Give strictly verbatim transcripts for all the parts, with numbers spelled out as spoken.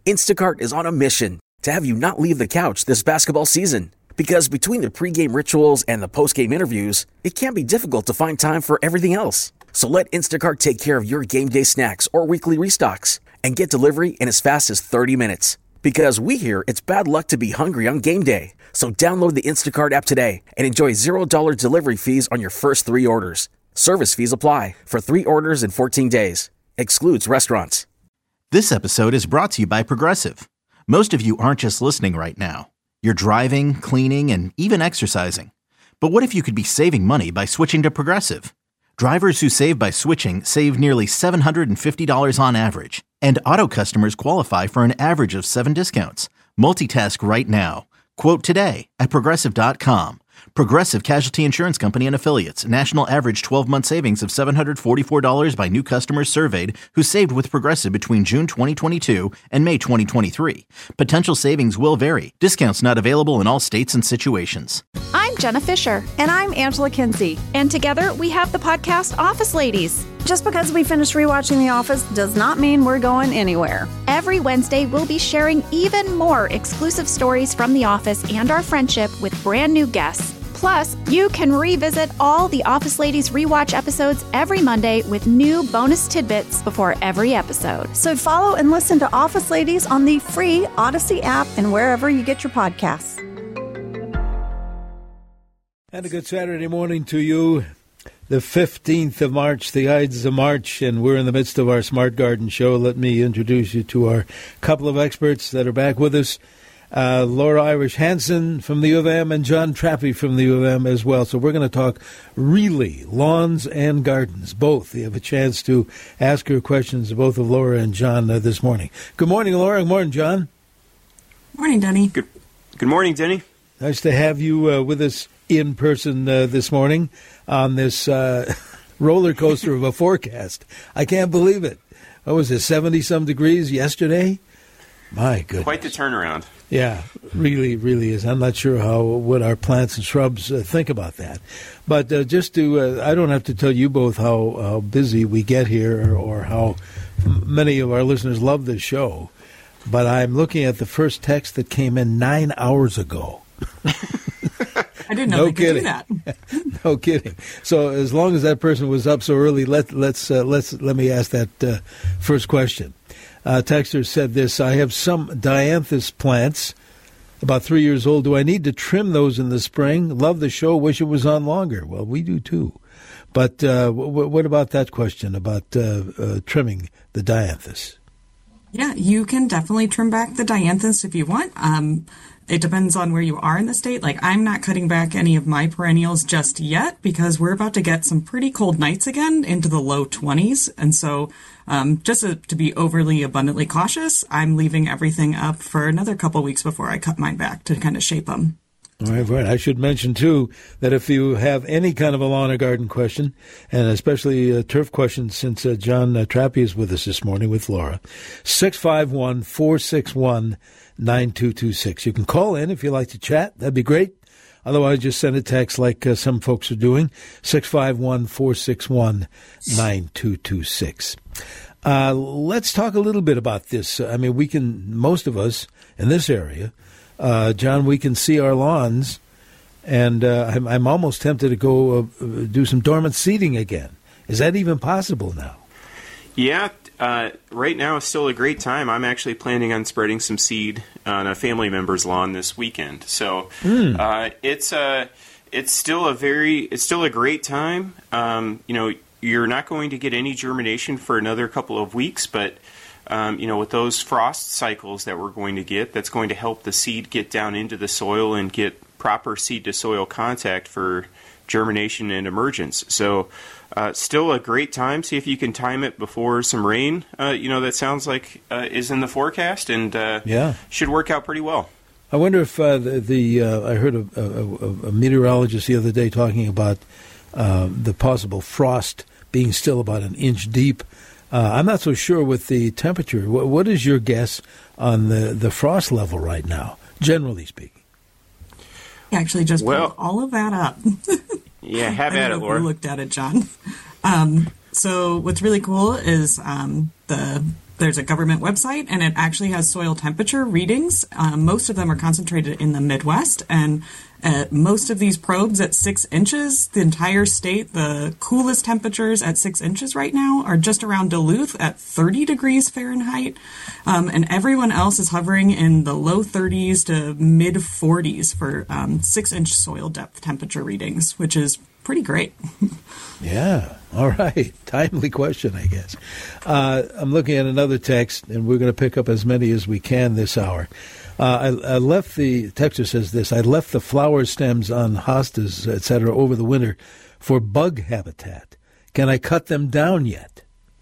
Instacart is on a mission to have you not leave the couch this basketball season. Because between the pregame rituals and the postgame interviews, it can be difficult to find time for everything else. So let Instacart take care of your game day snacks or weekly restocks and get delivery in as fast as thirty minutes. Because we hear it's bad luck to be hungry on game day. So download the Instacart app today and enjoy zero dollars delivery fees on your first three orders. Service fees apply for three orders in fourteen days. Excludes restaurants. This episode is brought to you by Progressive. Most of you aren't just listening right now. You're driving, cleaning, and even exercising. But what if you could be saving money by switching to Progressive? Drivers who save by switching save nearly seven hundred fifty dollars on average. And auto customers qualify for an average of seven discounts. Multitask right now. Quote today at Progressive dot com. Progressive Casualty Insurance Company and Affiliates. National average twelve-month savings of seven hundred forty-four dollars by new customers surveyed who saved with Progressive between June twenty twenty-two and May twenty twenty-three. Potential savings will vary. Discounts not available in all states and situations. I'm Jenna Fisher. And I'm Angela Kinsey. And together we have the podcast Office Ladies. Just because we finished rewatching The Office does not mean we're going anywhere. Every Wednesday, we'll be sharing even more exclusive stories from The Office and our friendship with brand new guests. Plus, you can revisit all the Office Ladies rewatch episodes every Monday with new bonus tidbits before every episode. So follow and listen to Office Ladies on the free Odyssey app and wherever you get your podcasts. And a good Saturday morning to you. The fifteenth of March, the Ides of March, and we're in the midst of our Smart Garden show. Let me introduce you to our couple of experts that are back with us. Uh, Laura Irish Hansen from the U of M and John Trappe from the U of M as well. So we're going to talk really lawns and gardens, both. You have a chance to ask your questions to both of Laura and John uh, this morning. Good morning, Laura. Good morning, John. Morning, Denny. Good, good morning, Denny. Nice to have you uh, with us in person uh, this morning on this uh, roller coaster of a forecast. I can't believe it. What was it, seventy-some degrees yesterday? My goodness. Quite the turnaround. Yeah, really, really is. I'm not sure how what our plants and shrubs uh, think about that. But uh, just to, uh, I don't have to tell you both how, how busy we get here or, or how many of our listeners love this show. But I'm looking at the first text that came in nine hours ago. I didn't know no they kidding. could do that. No kidding. So as long as that person was up so early, let let's uh, let's let me ask that uh, first question. Uh, Texter said this: I have some dianthus plants, about three years old. Do I need to trim those in the spring? Love the show. Wish it was on longer. Well, we do too. But uh, w- what about that question about uh, uh, trimming the dianthus? Yeah, you can definitely trim back the dianthus if you want. Um, it depends on where you are in the state. Like, I'm not cutting back any of my perennials just yet because we're about to get some pretty cold nights again into the low twenties. And so um, just to, to be overly abundantly cautious, I'm leaving everything up for another couple weeks before I cut mine back to kind of shape them. All right, right. I should mention, too, that if you have any kind of a lawn or garden question, and especially a turf question, since uh, John uh, Trappe is with us this morning with Laura, six five one, four six one, nine two two six. You can call in if you'd like to chat. That'd be great. Otherwise, just send a text like uh, some folks are doing, six five one, four six one, nine two two six. Uh, let's talk a little bit about this. I mean, we can, most of us in this area, Uh, John, we can see our lawns, and uh, I'm, I'm almost tempted to go uh, do some dormant seeding again. Is that even possible now? Yeah, uh, right now is still a great time. I'm actually planning on spreading some seed on a family member's lawn this weekend. So mm. uh, it's a, it's still a very, it's still a great time. Um, you know, you're not going to get any germination for another couple of weeks, but Um, you know, with those frost cycles that we're going to get, that's going to help the seed get down into the soil and get proper seed-to-soil contact for germination and emergence. So uh, still a great time. See if you can time it before some rain, uh, you know, that sounds like uh, is in the forecast, and uh, yeah. should work out pretty well. I wonder if uh, the, the uh, I heard a, a, a meteorologist the other day talking about uh, the possible frost being still about an inch deep. Uh, I'm not so sure with the temperature. What, what is your guess on the, the frost level right now, generally speaking? I actually just well, pulled all of that up. Yeah, have at it, Laura. I looked at it, John. Um, so what's really cool is um, the there's a government website, and it actually has soil temperature readings. Um, most of them are concentrated in the Midwest, and uh, most of these probes at six inches. The entire state, the coolest temperatures at six inches right now are just around Duluth at thirty degrees Fahrenheit, um, and everyone else is hovering in the low thirties to mid forties for um, six-inch soil depth temperature readings, which is pretty great. Yeah. All right. Timely question, I guess. Uh, I'm looking at another text, and we're going to pick up as many as we can this hour. Uh, I, I left the, texter says this, I left the flower stems on hostas, et cetera, over the winter for bug habitat. Can I cut them down yet?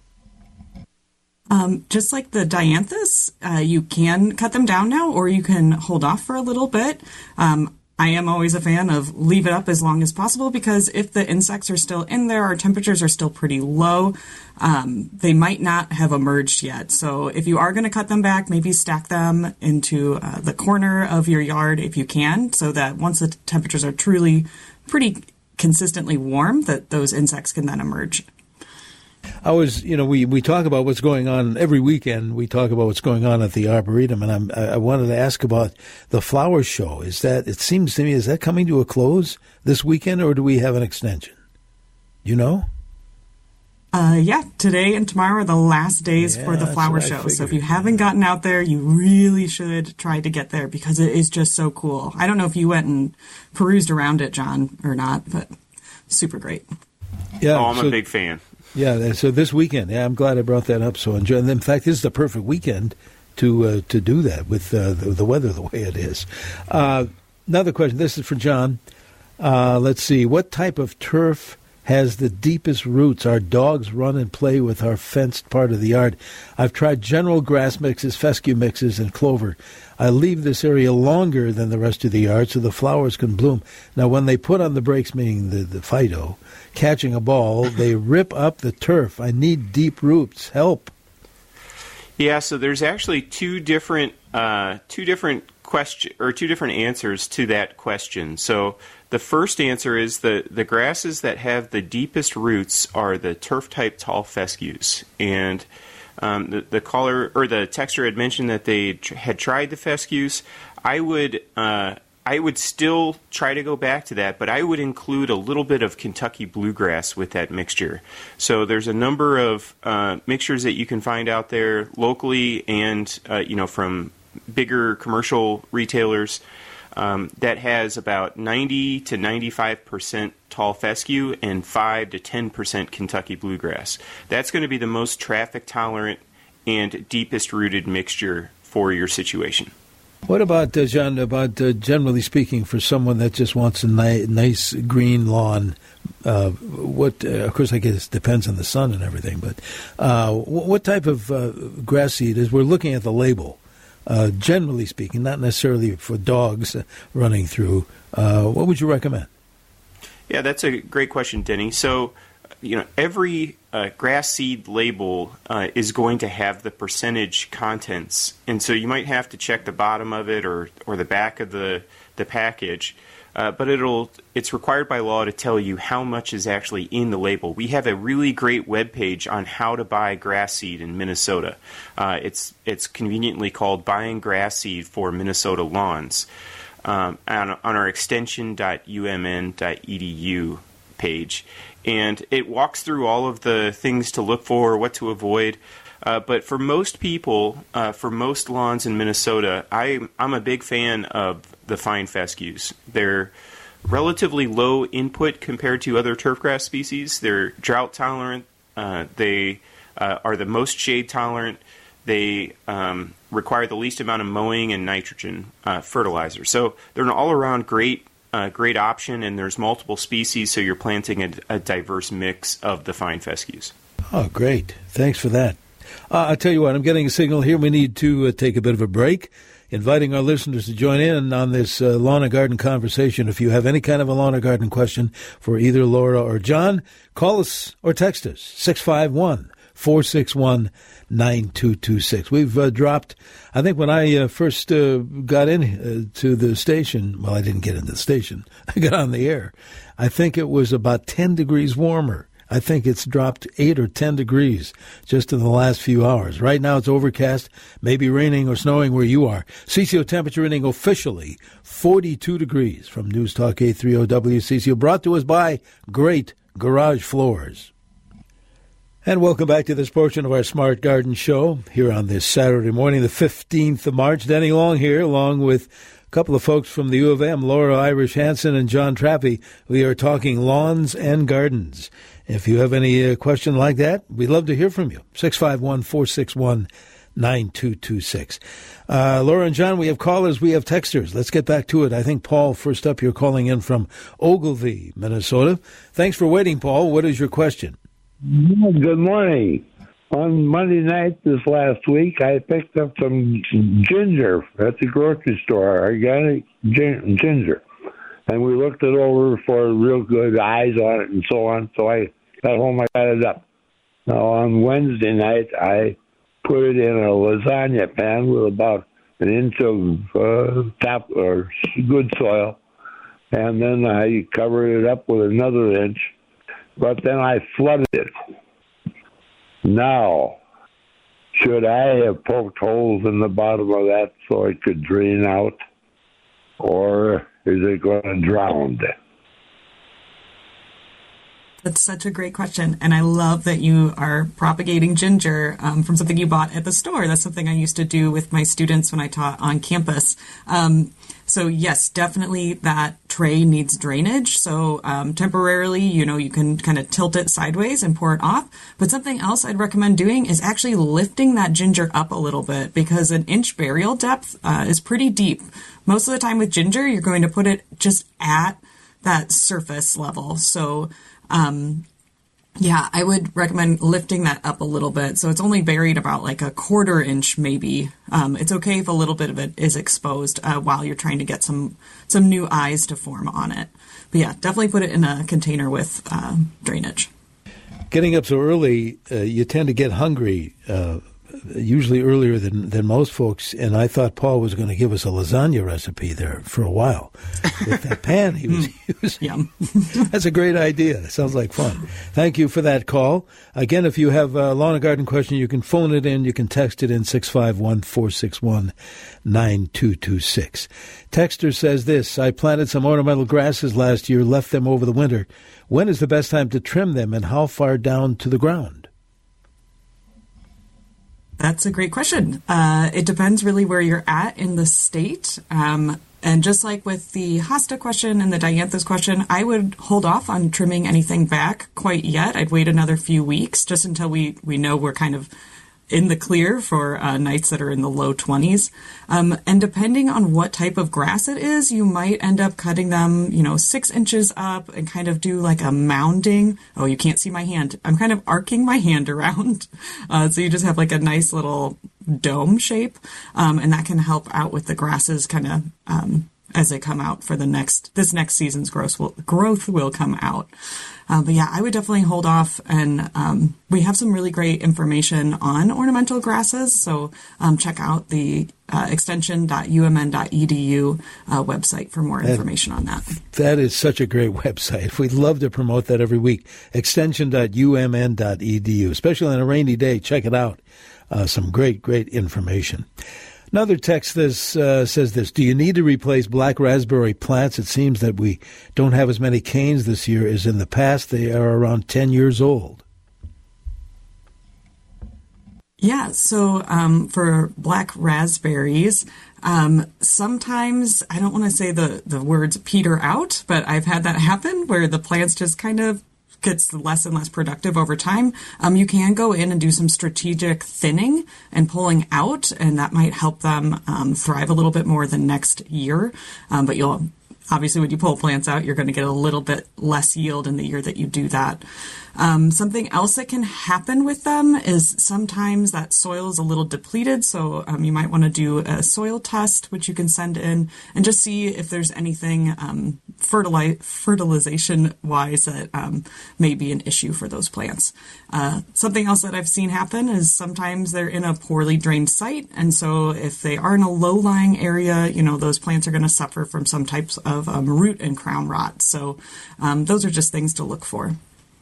Um, just like the dianthus, uh, you can cut them down now, or you can hold off for a little bit. Um, I am always a fan of leave it up as long as possible, because if the insects are still in there, our temperatures are still pretty low, um, they might not have emerged yet. So if you are going to cut them back, maybe stack them into uh, the corner of your yard if you can, so that once the temperatures are truly pretty consistently warm, that those insects can then emerge. I was, you know, we, we talk about what's going on every weekend. We talk about what's going on at the Arboretum, and I'm, I wanted to ask about the flower show. Is that, it seems to me, is that coming to a close this weekend, or do we have an extension? You know? Uh, yeah, today and tomorrow are the last days yeah, for the flower show. Figured. So if you haven't gotten out there, you really should try to get there, because it is just so cool. I don't know if you went and perused around it, John, or not, but super great. Yeah, oh, I'm so, a big fan. Yeah, so this weekend, yeah, I'm glad I brought that up. So enjoy. And in fact, this is the perfect weekend to uh, to do that with uh, the, the weather the way it is. Uh, another question. This is for John. Uh, let's see. What type of turf has the deepest roots? Our dogs run and play with our fenced part of the yard. I've tried general grass mixes, fescue mixes, and clover. I leave this area longer than the rest of the yard so the flowers can bloom. Now, when they put on the brakes, meaning the, the Fido, catching a ball, they rip up the turf. I need deep roots. Help. Yeah, so there's actually two different uh, two different question or two different answers to that question. So the first answer is the the grasses that have the deepest roots are the turf type tall fescues, and um, the the caller or the texter had mentioned that they tr- had tried the fescues. I would. Uh, I would still try to go back to that, but I would include a little bit of Kentucky bluegrass with that mixture. So there's a number of uh, mixtures that you can find out there locally and, uh, you know, from bigger commercial retailers um, that has about ninety to ninety-five percent tall fescue and five to ten percent Kentucky bluegrass. That's going to be the most traffic tolerant and deepest rooted mixture for your situation. What about, uh, John, about uh, generally speaking, for someone that just wants a ni- nice green lawn, uh, what, uh, of course, I guess it depends on the sun and everything, but uh, what type of uh, grass seed is, we're looking at the label, uh, generally speaking, not necessarily for dogs running through, uh, what would you recommend? Yeah, that's a great question, Denny. So, you know, every uh, grass seed label uh, is going to have the percentage contents, and so you might have to check the bottom of it or or the back of the the package. Uh, but it'll it's required by law to tell you how much is actually in the label. We have a really great webpage on how to buy grass seed in Minnesota. Uh, it's it's conveniently called Buying Grass Seed for Minnesota Lawns um, on, on our extension dot u m n dot e d u page. And it walks through all of the things to look for, what to avoid. Uh, but for most people, uh, for most lawns in Minnesota, I, I'm a big fan of the fine fescues. They're relatively low input compared to other turfgrass species. They're drought tolerant. Uh, they uh, are the most shade tolerant. They um, require the least amount of mowing and nitrogen uh, fertilizer. So they're an all-around great Uh, great option, and there's multiple species, so you're planting a, a diverse mix of the fine fescues. Oh, great. Thanks for that. Uh, I'll tell you what, I'm getting a signal here. We need to uh, take a bit of a break, inviting our listeners to join in on this uh, lawn and garden conversation. If you have any kind of a lawn or garden question for either Laura or John, call us or text us, six five one, four six one, nine two two six. We've uh, dropped, I think when I uh, first uh, got in uh, to the station, well, I didn't get into the station. I got on the air. I think it was about ten degrees warmer I think it's dropped eight or ten degrees just in the last few hours. Right now it's overcast, maybe raining or snowing where you are. C C O temperature reading officially forty-two degrees from News Talk eight thirty W C C O, brought to us by Great Garage Floors. And welcome back to this portion of our Smart Garden Show here on this Saturday morning, the fifteenth of March. Denny Long here, along with a couple of folks from the U of M, Laura Irish Hansen and John Trappe. We are talking lawns and gardens. If you have any uh, question like that, we'd love to hear from you. six five one, four six one, nine two two six. Uh, Laura and John, we have callers, we have texters. Let's get back to it. I think, Paul, first up, you're calling in from Ogilvie, Minnesota. Thanks for waiting, Paul. What is your question? Good morning. On Monday night this last week, I picked up some ginger at the grocery store, organic gin- ginger. And we looked it over for real good eyes on it and so on. So I got home, I got it up. Now, on Wednesday night, I put it in a lasagna pan with about an inch of uh, top or good soil. And then I covered it up with another inch. But then I flooded it. Now, should I have poked holes in the bottom of that so it could drain out? Or is it going to drown? That's such a great question. And I love that you are propagating ginger um, from something you bought at the store. That's something I used to do with my students when I taught on campus. Um, so yes, definitely that tray needs drainage. So um, temporarily, you know, you can kind of tilt it sideways and pour it off. But something else I'd recommend doing is actually lifting that ginger up a little bit, because an inch burial depth uh, is pretty deep. Most of the time with ginger, you're going to put it just at that surface level. So Um, yeah, I would recommend lifting that up a little bit. So it's only buried about like a quarter inch, maybe. Um, it's okay if a little bit of it is exposed uh, while you're trying to get some, some new eyes to form on it. But yeah, definitely put it in a container with uh, drainage. Getting up so early, uh, you tend to get hungry, uh, usually earlier than, than most folks. And I thought Paul was going to give us a lasagna recipe there for a while. With that pan he was using. Yum. That's a great idea. That sounds like fun. Thank you for that call. Again, if you have a lawn and garden question, you can phone it in. You can text it in six five one, four six one, nine two two six. Texter says this: I planted some ornamental grasses last year, left them over the winter. When is the best time to trim them, and how far down to the ground? That's a great question. Uh, it depends really where you're at in the state. Um, and just like with the hosta question and the dianthus question, I would hold off on trimming anything back quite yet. I'd wait another few weeks just until we, we know we're kind of in the clear for uh, nights that are in the low twenties. Um, and depending on what type of grass it is, you might end up cutting them, you know, six inches up and kind of do like a mounding. Oh, you can't see my hand. I'm kind of arcing my hand around. Uh, so you just have like a nice little dome shape. Um, and that can help out with the grasses kind of um, as they come out for the next, this next season's growth will, growth will come out. Uh, but yeah, I would definitely hold off, and um, we have some really great information on ornamental grasses, so um, check out the uh, extension dot u m n dot e d u uh, website for more information that, on that. That is such a great website. We'd love to promote that every week, extension dot u m n dot e d u, especially on a rainy day. Check it out. Uh, some great, great information. Another text this, uh, says this: do you need to replace black raspberry plants? It seems that we don't have as many canes this year as in the past. They are around ten years old. Yeah, so um, for black raspberries, um, sometimes, I don't want to say the, the words peter out, but I've had that happen where the plants just kind of gets less and less productive over time. Um, you can go in and do some strategic thinning and pulling out, and that might help them um, thrive a little bit more the next year. Um, but you'll obviously, when you pull plants out, you're going to get a little bit less yield in the year that you do that. Um, something else that can happen with them is sometimes that soil is a little depleted. So um, you might want to do a soil test, which you can send in, and just see if there's anything um, fertili- fertilization-wise that um, may be an issue for those plants. Uh, something else that I've seen happen is sometimes they're in a poorly drained site. And so if they are in a low-lying area, you know, those plants are going to suffer from some types of um, root and crown rot. So um, those are just things to look for.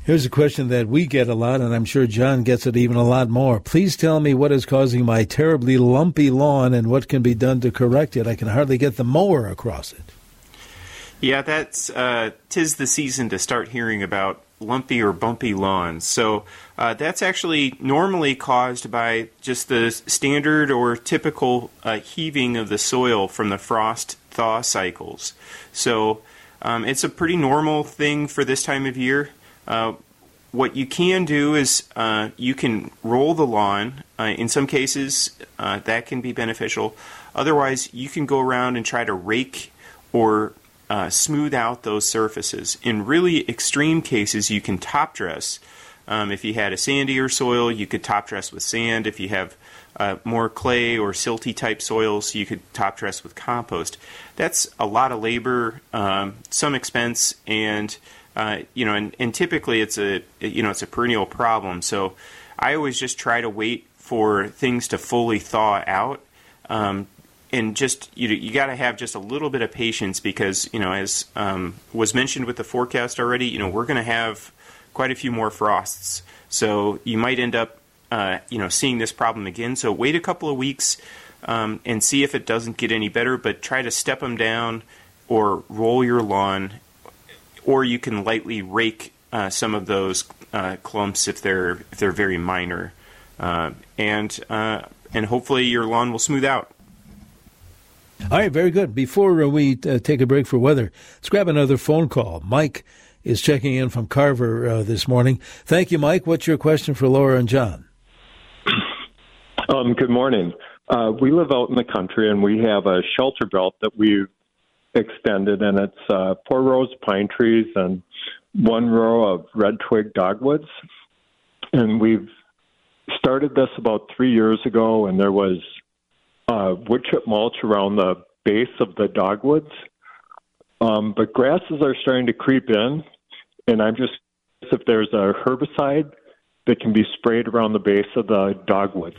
Here's a question that we get a lot, and I'm sure John gets it even a lot more. Please tell me what is causing my terribly lumpy lawn and what can be done to correct it. I can hardly get the mower across it. Yeah, that's uh, 'tis the season to start hearing about lumpy or bumpy lawns. So uh, that's actually normally caused by just the standard or typical uh, heaving of the soil from the frost-thaw cycles. So um, it's a pretty normal thing for this time of year. Uh, what you can do is uh, you can roll the lawn. Uh, in some cases, uh, that can be beneficial. Otherwise, you can go around and try to rake or uh, smooth out those surfaces. In really extreme cases, you can top dress. Um, if you had a sandier soil, you could top dress with sand. If you have uh, more clay or silty type soils, you could top dress with compost. That's a lot of labor, um, some expense, and Uh, you know, and, and typically it's a you know it's a perennial problem. So I always just try to wait for things to fully thaw out, um, and just you you got to have just a little bit of patience because you know as um, was mentioned with the forecast already, you know we're going to have quite a few more frosts. So you might end up uh, you know seeing this problem again. So wait a couple of weeks um, and see if it doesn't get any better. But try to step them down or roll your lawn. Or you can lightly rake uh, some of those uh, clumps if they're if they're very minor, uh, and uh, and hopefully your lawn will smooth out. All right, very good. Before we uh, take a break for weather, let's grab another phone call. Mike is checking in from Carver uh, this morning. Thank you, Mike. What's your question for Laura and John? Um, good morning. Uh, we live out in the country, and we have a shelter belt that we've extended, and it's uh, four rows of pine trees and one row of red twig dogwoods. And we've started this about three years ago, and there was uh, wood chip mulch around the base of the dogwoods. Um, but grasses are starting to creep in, and I'm just if there's a herbicide that can be sprayed around the base of the dogwoods.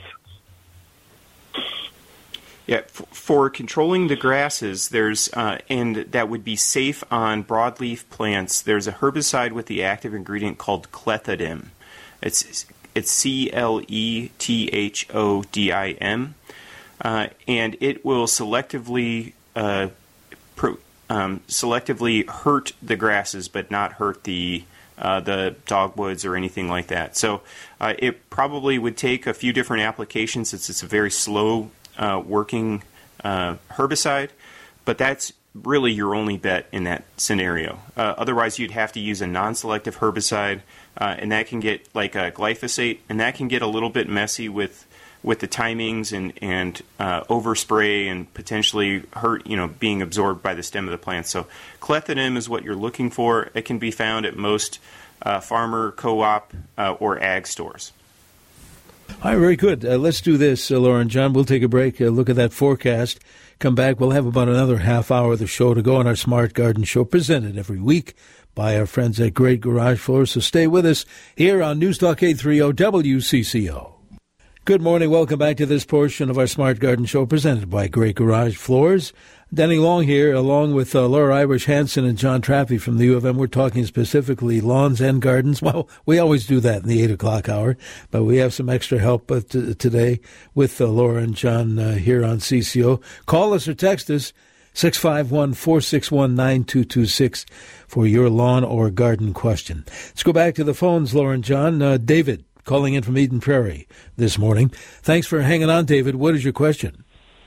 Yeah, f- for controlling the grasses, there's uh, and that would be safe on broadleaf plants. There's a herbicide with the active ingredient called clethodim. It's it's C L E T H O D I M, uh, and it will selectively uh, pro, um, selectively hurt the grasses, but not hurt the uh, the dogwoods or anything like that. So uh, it probably would take a few different applications since it's a very slow Uh, working uh, herbicide, but that's really your only bet in that scenario. Uh, otherwise, you'd have to use a non-selective herbicide, uh, and that can get like a glyphosate, and that can get a little bit messy with with the timings and and uh, overspray and potentially hurt, you know, being absorbed by the stem of the plant. So, clethodim is what you're looking for. It can be found at most uh, farmer, co-op, uh, or ag stores. All right, very good. Uh, let's do this, uh, Laura and John. We'll take a break, uh, look at that forecast, come back. We'll have about another half hour of the show to go on our Smart Garden Show, presented every week by our friends at Great Garage Floors. So stay with us here on Newstalk eight thirty W C C O. Good morning. Welcome back to this portion of our Smart Garden Show, presented by Great Garage Floors. Denny Long here, along with uh, Laura Irish Hansen and John Trappy from the U of M. We're talking specifically lawns and gardens. Well, we always do that in the eight o'clock hour, but we have some extra help uh, t- today with uh, Laura and John uh, here on C C O. Call us or text us, six five one, four six one, nine two two six, for your lawn or garden question. Let's go back to the phones, Laura and John. Uh, David, calling in from Eden Prairie this morning. Thanks for hanging on, David. What is your question?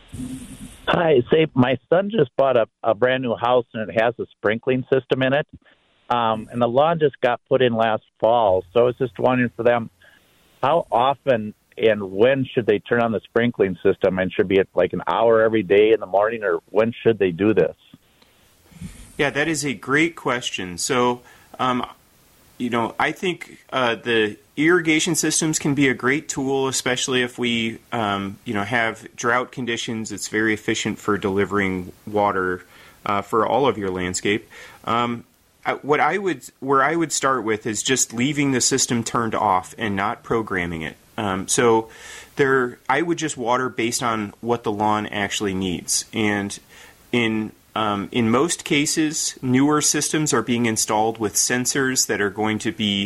Hi, say my son just bought a, a brand new house and it has a sprinkling system in it, um, and the lawn just got put in last fall. So I was just wondering for them, how often and when should they turn on the sprinkling system? And should it be at like an hour every day in the morning, or when should they do this? Yeah, that is a great question. So, um, you know, I think uh, the irrigation systems can be a great tool, especially if we, um, you know, have drought conditions. It's very efficient for delivering water uh, for all of your landscape. Um, what I would, where I would start with is just leaving the system turned off and not programming it. Um, so, there, I would just water based on what the lawn actually needs, and in Um, in most cases, newer systems are being installed with sensors that are going to be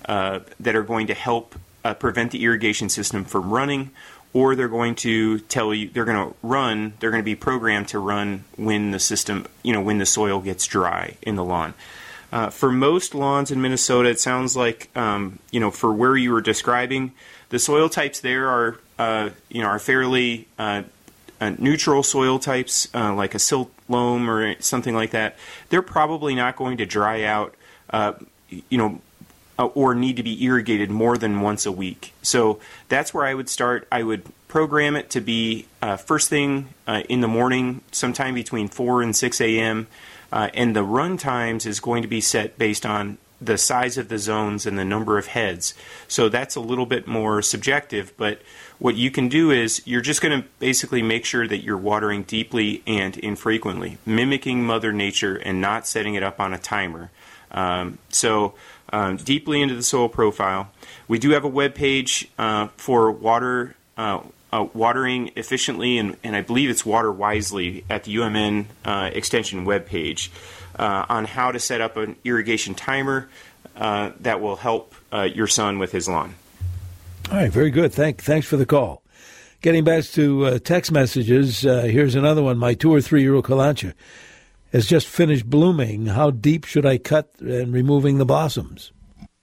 uh, that are going to help uh, prevent the irrigation system from running, or they're going to tell you they're going to run. They're going to be programmed to run when the system, you know, when the soil gets dry in the lawn. Uh, for most lawns in Minnesota, it sounds like, um, you know, for where you were describing, the soil types there are, uh, you know, are fairly uh, uh, neutral soil types, uh, like a silt loam or something like that. They're probably not going to dry out, uh, you know, uh, or need to be irrigated more than once a week. So that's where I would start. I would program it to be uh, first thing uh, in the morning, sometime between four and six a.m., Uh, and the run times is going to be set based on the size of the zones and the number of heads. So that's a little bit more subjective, but what you can do is you're just going to basically make sure that you're watering deeply and infrequently, mimicking Mother Nature and not setting it up on a timer. Um, so um, deeply into the soil profile. We do have a web page uh, for water uh, Uh, watering efficiently, and, and I believe it's Water Wisely at the U M N uh, Extension webpage uh, on how to set up an irrigation timer uh, that will help uh, your son with his lawn. All right, very good. Thank, thanks for the call. Getting back to uh, text messages, uh, here's another one. My two or three-year-old Kalancha has just finished blooming. How deep should I cut in removing the blossoms?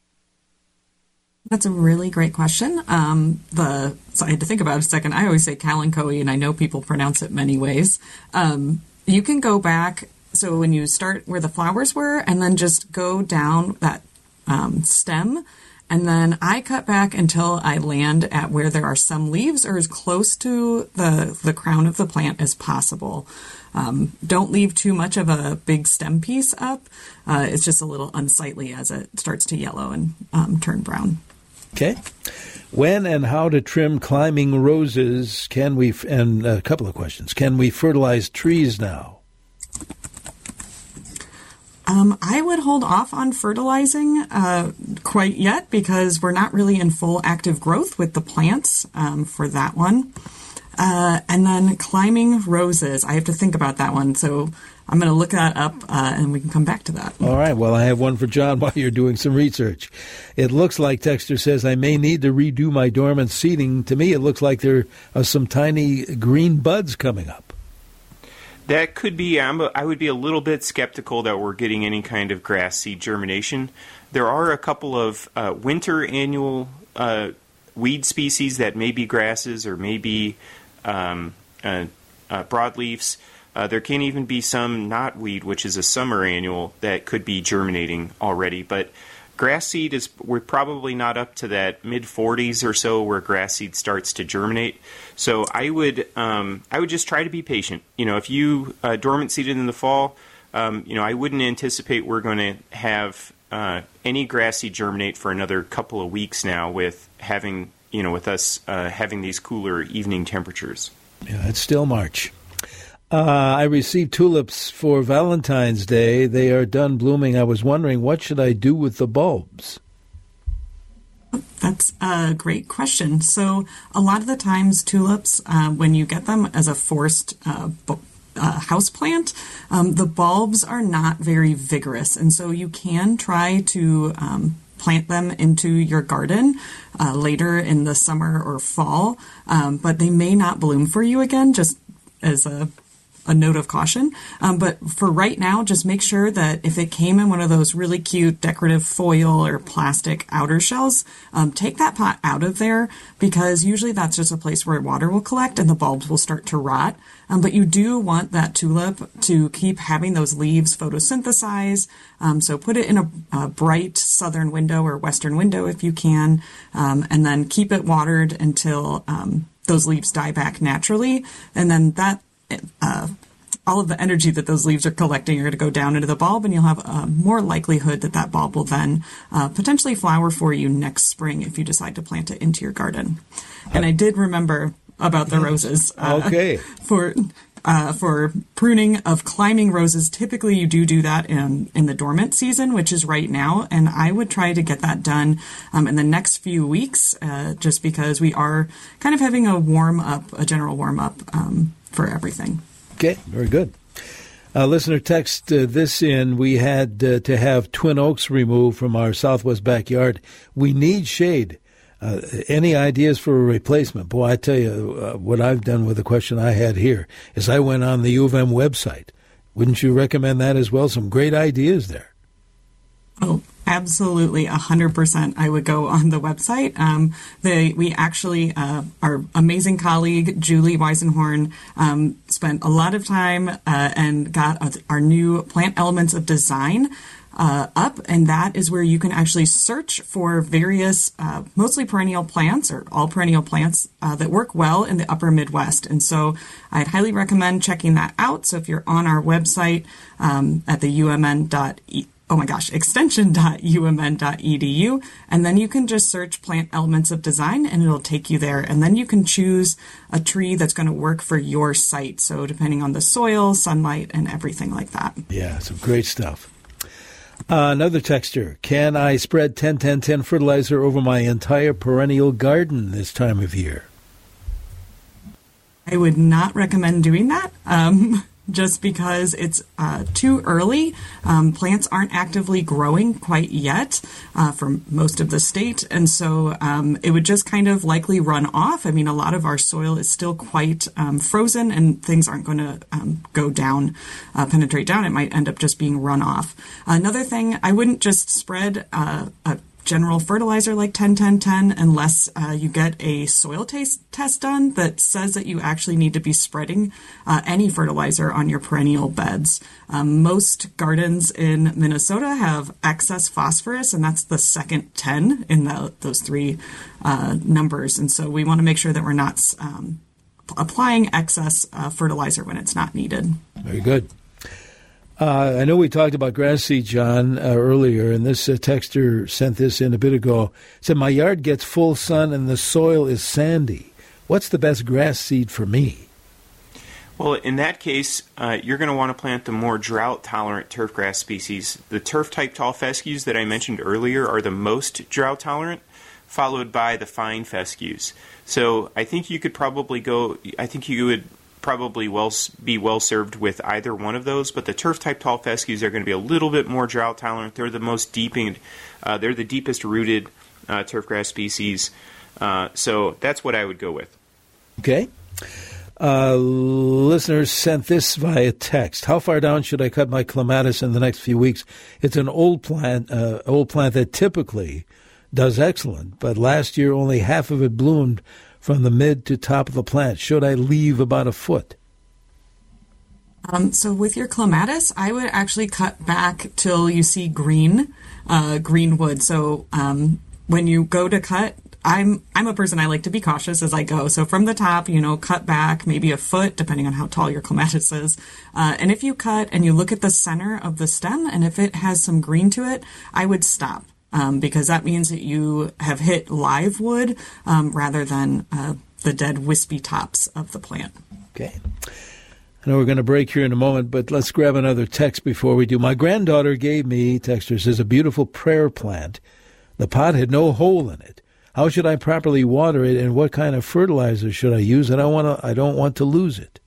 That's a really great question. Um, the so I had to think about it a second. I always say Kalanchoe, and I know people pronounce it many ways. Um, you can go back, so when you start where the flowers were, and then just go down that um, stem, and then I cut back until I land at where there are some leaves, or as close to the, the crown of the plant as possible. Um, don't leave too much of a big stem piece up. Uh, it's just a little unsightly as it starts to yellow and um, turn brown. Okay. When and how to trim climbing roses? Can we, and a couple of questions, can we fertilize trees now? Um, I would hold off on fertilizing uh, quite yet because we're not really in full active growth with the plants um, for that one. Uh, and then climbing roses, I have to think about that one. So I'm going to look that up uh, and we can come back to that. All right. Well, I have one for John while you're doing some research. It looks like, Texter says, I may need to redo my dormant seeding. To me, it looks like there are some tiny green buds coming up. That could be, I'm a, I would be a little bit skeptical that we're getting any kind of grass seed germination. There are a couple of uh, winter annual uh, weed species that may be grasses or may be um, uh, uh, broadleafs. Uh, there can even be some knotweed, which is a summer annual, that could be germinating already. But grass seed is, we're probably not up to that mid forties or so where grass seed starts to germinate. So I would um, I would just try to be patient. You know, if you uh, dormant seeded in the fall, um, you know, I wouldn't anticipate we're going to have uh, any grass seed germinate for another couple of weeks now with having, you know, with us uh, having these cooler evening temperatures. Yeah, it's still March. Uh, I received tulips for Valentine's Day. They are done blooming. I was wondering, what should I do with the bulbs? That's a great question. So a lot of the times tulips, uh, when you get them as a forced uh, bu- uh, house plant, um, the bulbs are not very vigorous. And so you can try to um, plant them into your garden uh, later in the summer or fall, um, but they may not bloom for you again, just as a a note of caution. Um, but for right now, just make sure that if it came in one of those really cute decorative foil or plastic outer shells, um, take that pot out of there because usually that's just a place where water will collect and the bulbs will start to rot. Um, but you do want that tulip to keep having those leaves photosynthesize. Um, so put it in a, a bright southern window or western window if you can, um, and then keep it watered until um, those leaves die back naturally. And then that Uh, all of the energy that those leaves are collecting are going to go down into the bulb, and you'll have uh, more likelihood that that bulb will then uh, potentially flower for you next spring if you decide to plant it into your garden. And I did remember about the roses. Uh, okay. For uh, for pruning of climbing roses, typically you do do that in, in the dormant season, which is right now, and I would try to get that done um, in the next few weeks, uh, just because we are kind of having a warm up, a general warm up um, for everything. Okay, very good. A listener text uh, this in. We had uh, to have twin oaks removed from our southwest backyard. We need shade. Uh, any ideas for a replacement? Boy, I tell you, uh, what I've done with the question I had here is I went on the U of M website. Wouldn't you recommend that as well? Some great ideas there. Oh, absolutely, one hundred percent. I would go on the website. Um, the, we actually, uh, our amazing colleague, Julie Weisenhorn, um, spent a lot of time uh, and got uh, our new Plant Elements of Design uh, up, and that is where you can actually search for various, uh, mostly perennial plants or all perennial plants uh, that work well in the upper Midwest. And so I'd highly recommend checking that out. So if you're on our website um, at the U M N dot E oh my gosh, extension dot U M N dot E D U, and then you can just search Plant Elements of Design and it'll take you there. And then you can choose a tree that's going to work for your site. So depending on the soil, sunlight, and everything like that. Yeah, some great stuff. Uh, another texter, can I spread ten ten ten fertilizer over my entire perennial garden this time of year? I would not recommend doing that. Um, just because it's uh, too early. Um, plants aren't actively growing quite yet uh, for most of the state, and so um, it would just kind of likely run off. I mean, a lot of our soil is still quite um, frozen, and things aren't going to um, go down, uh, penetrate down. It might end up just being run off. Another thing, I wouldn't just spread uh, a general fertilizer like ten ten ten unless uh, you get a soil taste test done that says that you actually need to be spreading uh, any fertilizer on your perennial beds. Um, most gardens in Minnesota have excess phosphorus, and that's the second ten in the, those three uh, numbers. And so we want to make sure that we're not um, applying excess uh, fertilizer when it's not needed. Very good. Uh, I know we talked about grass seed, John, uh, earlier, and this uh, texter sent this in a bit ago. It said, my yard gets full sun and the soil is sandy. What's the best grass seed for me? Well, in that case, uh, you're going to want to plant the more drought-tolerant turfgrass species. The turf-type tall fescues that I mentioned earlier are the most drought-tolerant, followed by the fine fescues. So I think you could probably go, I think you would probably well be well served with either one of those, but the turf type tall fescues are going to be a little bit more drought tolerant. They're the most deeping, uh, they're the deepest rooted uh, turfgrass species. Uh, so that's what I would go with. Okay. Uh, listeners sent this via text. How far down should I cut my clematis in the next few weeks? It's an old plant, uh, old plant that typically does excellent, but last year only half of it bloomed from the mid to top of the plant. Should I leave about a foot? Um, so with your clematis, I would actually cut back till you see green, uh, green wood. So um, when you go to cut, I'm I'm a person, I like to be cautious as I go. So from the top, you know, cut back maybe a foot, depending on how tall your clematis is. Uh, and if you cut and you look at the center of the stem, and if it has some green to it, I would stop. Um, because that means that you have hit live wood um, rather than uh, the dead wispy tops of the plant. Okay. I know we're going to break here in a moment, but let's grab another text before we do. My granddaughter gave me, texter says, a beautiful prayer plant. The pot had no hole in it. How should I properly water it, and what kind of fertilizer should I use? And I want to, I don't want to lose it.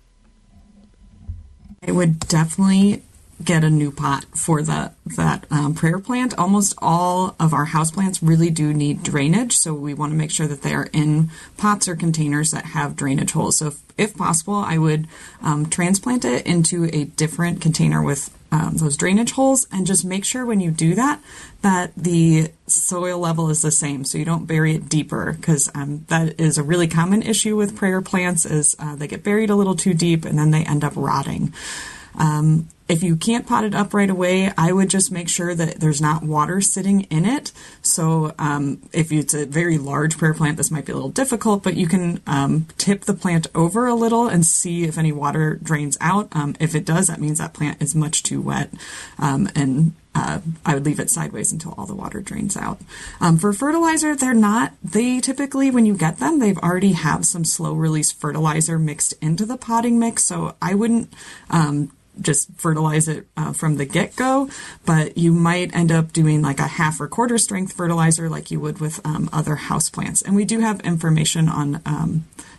I would definitely get a new pot for the, that um, prayer plant. Almost all of our houseplants really do need drainage, so we want to make sure that they are in pots or containers that have drainage holes. So if, if possible, I would um, transplant it into a different container with um, those drainage holes, and just make sure when you do that, that the soil level is the same, so you don't bury it deeper, because um, that is a really common issue with prayer plants, is uh, they get buried a little too deep and then they end up rotting. Um, if you can't pot it up right away, I would just make sure that there's not water sitting in it. So um, if it's a very large prayer plant, this might be a little difficult, but you can um, tip the plant over a little and see if any water drains out. Um, if it does, that means that plant is much too wet, um, and uh, I would leave it sideways until all the water drains out. Um, for fertilizer, they're not, they typically, when you get them, they've already have some slow release fertilizer mixed into the potting mix, so I wouldn't um, just fertilize it uh, from the get-go, but you might end up doing like a half or quarter strength fertilizer like you would with um, other houseplants. And we do have information on um,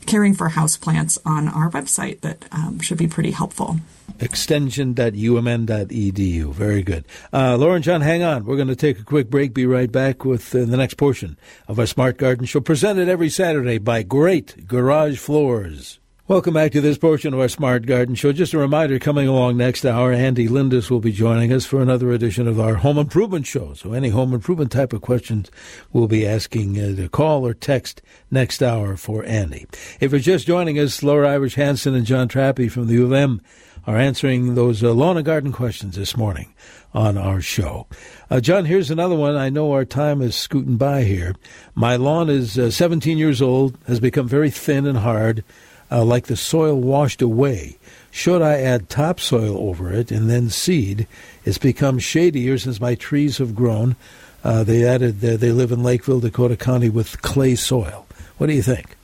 caring for houseplants on our website that um, should be pretty helpful. extension dot u m n dot e d u. Very good. Uh, Laura and John, hang on. We're going to take a quick break. Be right back with uh, the next portion of our Smart Garden Show, presented every Saturday by Great Garage Floors. Welcome back to this portion of our Smart Garden Show. Just a reminder, coming along next hour, Andy Lindus will be joining us for another edition of our Home Improvement Show. So any home improvement type of questions, we'll be asking uh, to call or text next hour for Andy. If you're just joining us, Laura Irish Hansen and John Trappe from the U of M are answering those uh, lawn and garden questions this morning on our show. Uh, John, here's another one. I know our time is scooting by here. My lawn is uh, seventeen years old, has become very thin and hard, Uh, like the soil washed away. Should I add topsoil over it and then seed? It's become shadier since my trees have grown. Uh, they added, uh, they live in Lakeville, Dakota County with clay soil. What do you think?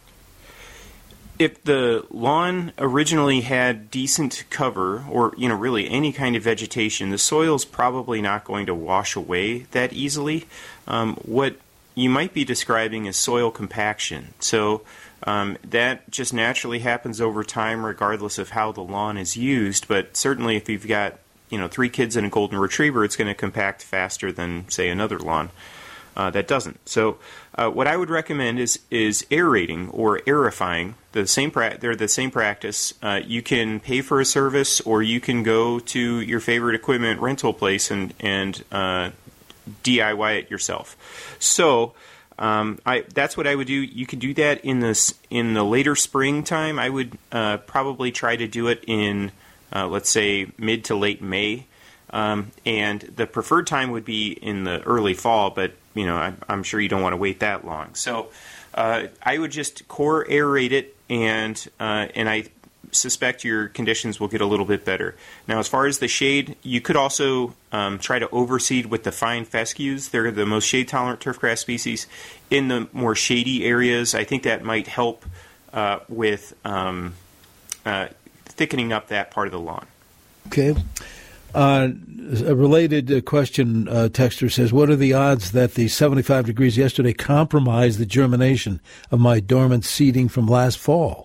If the lawn originally had decent cover, or, you know, really any kind of vegetation, the soil's probably not going to wash away that easily. Um, what you might be describing is soil compaction. So Um, that just naturally happens over time regardless of how the lawn is used, but certainly if you've got, you know, three kids and a golden retriever, it's going to compact faster than, say, another lawn uh, that doesn't. So uh, what I would recommend is is aerating or aerifying. The same pra- they're the same practice. Uh, you can pay for a service, or you can go to your favorite equipment rental place and, and uh, D I Y it yourself. So Um, I, that's what I would do. You could do that in this in the later springtime. I would uh, probably try to do it in, uh, let's say, mid to late May, um, and the preferred time would be in the early fall. But you know, I'm, I'm sure you don't want to wait that long. So uh, I would just core aerate it, and uh, and I suspect your conditions will get a little bit better. Now, as far as the shade, you could also um, try to overseed with the fine fescues. They're the most shade-tolerant turfgrass species. In the more shady areas, I think that might help uh, with um, uh, thickening up that part of the lawn. Okay. Uh, a related uh, question, uh, texter says, what are the odds that the seventy-five degrees yesterday compromised the germination of my dormant seeding from last fall?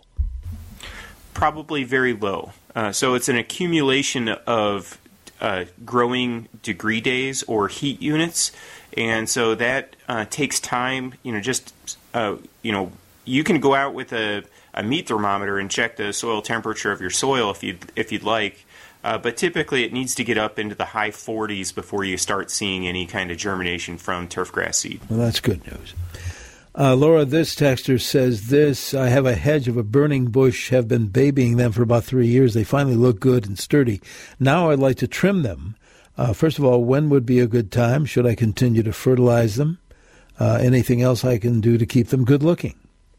Probably very low. Uh, so it's an accumulation of uh, growing degree days or heat units, and so that uh, takes time. You know, just uh, you know, you can go out with a, a meat thermometer and check the soil temperature of your soil if you if you'd like, uh, but typically it needs to get up into the high forties before you start seeing any kind of germination from turfgrass seed. Well, that's good news. Uh, Laura, this texter says this, I have a hedge of a burning bush, have been babying them for about three years. They finally look good and sturdy. Now I'd like to trim them. Uh, first of all, when would be a good time? Should I continue to fertilize them? Uh, anything else I can do to keep them good looking?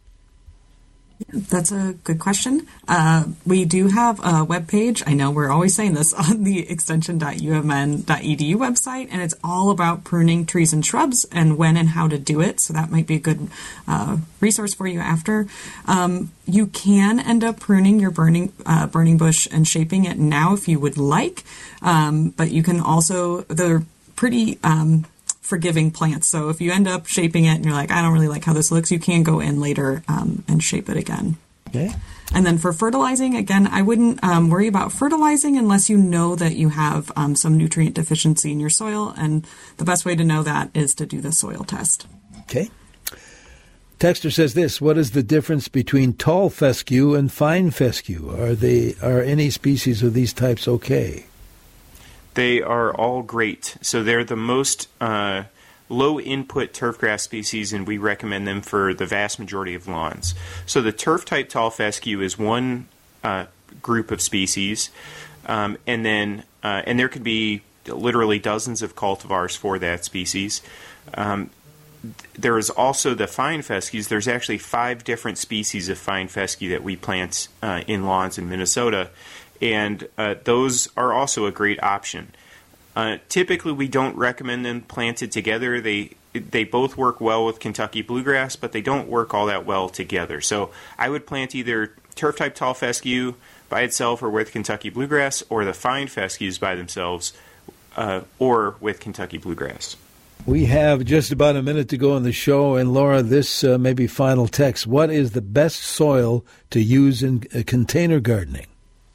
That's a good question. Uh, we do have a webpage. I know we're always saying this on the extension dot u m n dot e d u website, and it's all about pruning trees and shrubs and when and how to do it. So that might be a good uh, resource for you after. Um, you can end up pruning your burning uh, burning bush and shaping it now if you would like, um, but you can also, they're pretty Um, forgiving plants. So if you end up shaping it and you're like, I don't really like how this looks, you can go in later um, and shape it again. Okay. And then for fertilizing, again, I wouldn't um, worry about fertilizing unless you know that you have um, some nutrient deficiency in your soil. And the best way to know that is to do the soil test. Okay. Texter says this, what is the difference between tall fescue and fine fescue? Are they, are any species of these types okay? They are all great. So they're the most uh, low-input turfgrass species, and we recommend them for the vast majority of lawns. So the turf-type tall fescue is one uh, group of species, um, and then uh, and there could be literally dozens of cultivars for that species. Um, there is also the fine fescues. There's actually five different species of fine fescue that we plant uh, in lawns in Minnesota. And uh, those are also a great option. Uh, typically, we don't recommend them planted together. They they both work well with Kentucky bluegrass, but they don't work all that well together. So I would plant either turf-type tall fescue by itself or with Kentucky bluegrass, or the fine fescues by themselves, uh, or with Kentucky bluegrass. We have just about a minute to go in the show. And, Laura, this uh, may be final text. What is the best soil to use in uh, container gardening?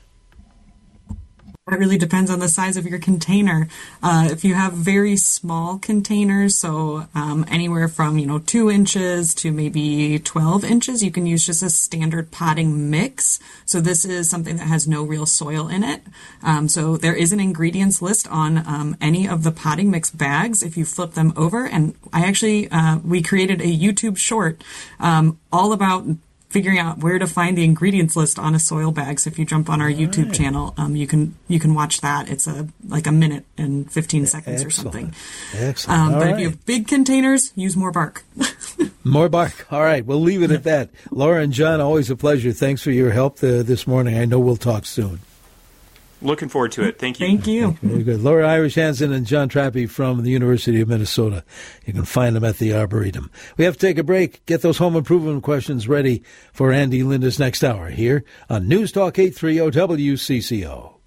It really depends on the size of your container. Uh, if you have very small containers, so um, anywhere from, you know, two inches to maybe twelve inches, you can use just a standard potting mix. So this is something that has no real soil in it. Um, so there is an ingredients list on um, any of the potting mix bags if you flip them over. And I actually, uh, we created a YouTube short um, all about figuring out where to find the ingredients list on a soil bag. So if you jump on our All YouTube right. channel, um, you can you can watch that. It's a like a minute and fifteen seconds Excellent. or something. Excellent. Um, but right. if you have big containers, use more bark. More bark. All right, we'll leave it at that. Laura and John, always a pleasure. Thanks for your help uh, this morning. I know we'll talk soon. Looking forward to it. Thank you. Thank you. Very good. Laura Irish Hansen and John Trappe from the University of Minnesota. You can find them at the Arboretum. We have to take a break. Get those home improvement questions ready for Andy Linda's next hour here on News Talk eight thirty W C C O.